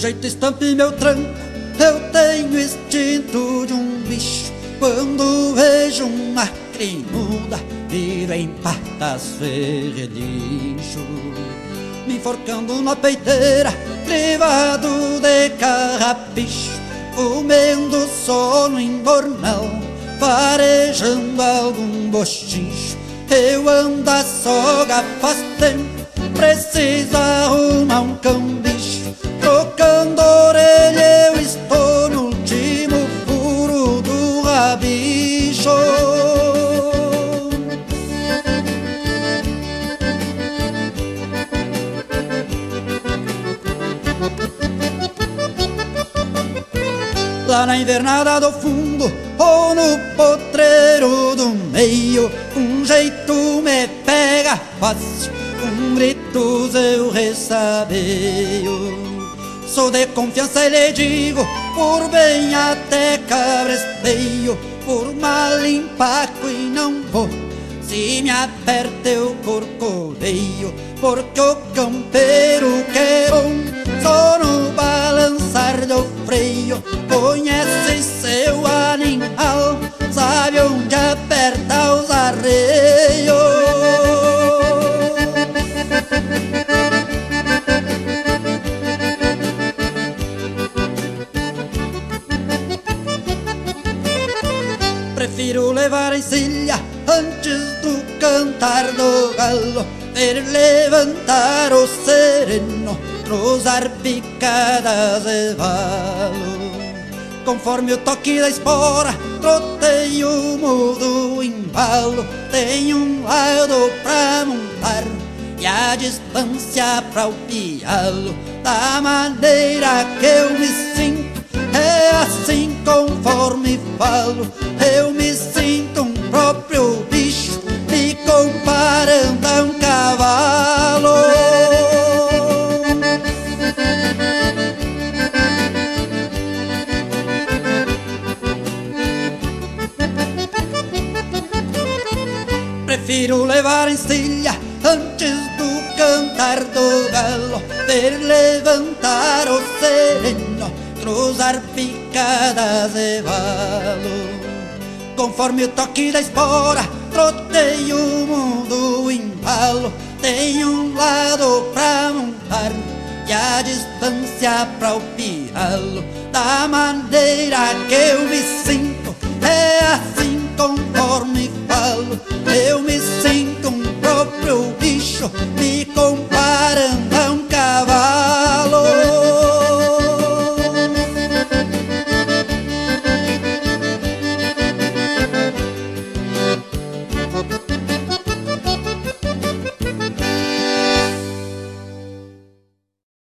jeito estampa e meu tranco, eu tenho instinto de um bicho. Quando vejo uma crinuda, viro em patas ferrelincho, me enforcando na peiteira, crivado de carrapicho, comendo sono invernal, farejando algum bochincho. Eu ando a soga faz tempo, preciso arrumar um cambicho. Trocando orelha eu estou no último furo do rabicho. Lá na invernada do fundo ou no potreiro do meio, um jeito me pega fácil, com gritos eu ressabeio. Sou de confiança e lhe digo, por bem até cabresteio, por mal empaco e não vou, se me aperta eu corcoveio, porque o campeiro que é bom, só no balançar do freio, conhece seu animal, sabe onde aperta os arreios. Prefiro levar a encilha antes do cantar do galo, ver levantar o sereno, cruzar picadas de valo. Conforme o toque da espora, troteio, mudo, embalo. Tenho um lado pra montar e a distância pra o pialo. Da maneira que eu me sinto, é assim conforme falo. Eu me sinto um próprio bicho, me comparando a um cavalo. Prefiro levar a encilha antes do cantar do galo, ver levantar o sereno, cruzar picadas de valo. Conforme o toque da espora, troteio, mudo, embalo. Tenho um lado pra montar e a distância pra o pialo. Da maneira que eu me sinto, é assim conforme falo. Eu me sinto um próprio